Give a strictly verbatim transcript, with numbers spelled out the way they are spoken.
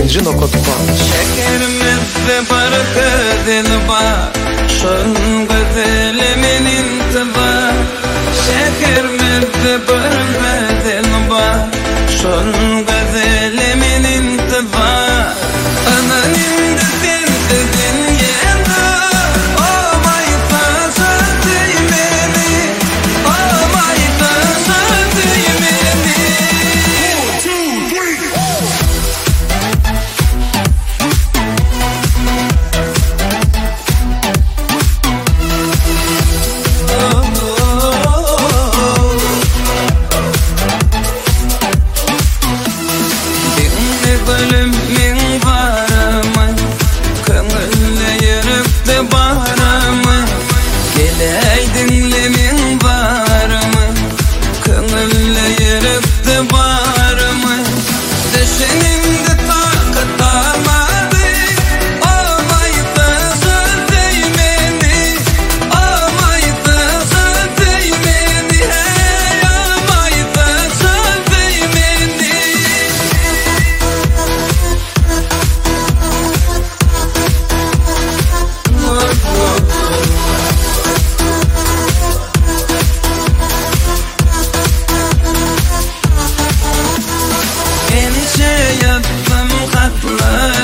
sekizinci nokta. Şekerimizde baraka dilba, şun gözelimin intiba. Şekerimizde baraka dilba, şun gözelimin intiba. Ananin de sen dünyada, oh my God, değmeni, oh my God, değmeni. Bölüm min varımı, köngülle yürüptü bağrımı. Geleydinle min varımı, köngülle yürüptü bağrımı. Düşünümde takat almadı, olmaydı söz değmeni, olmaydı söz değmeni, hey olmaydı söz değmeni. Ençe yattım katlarıma,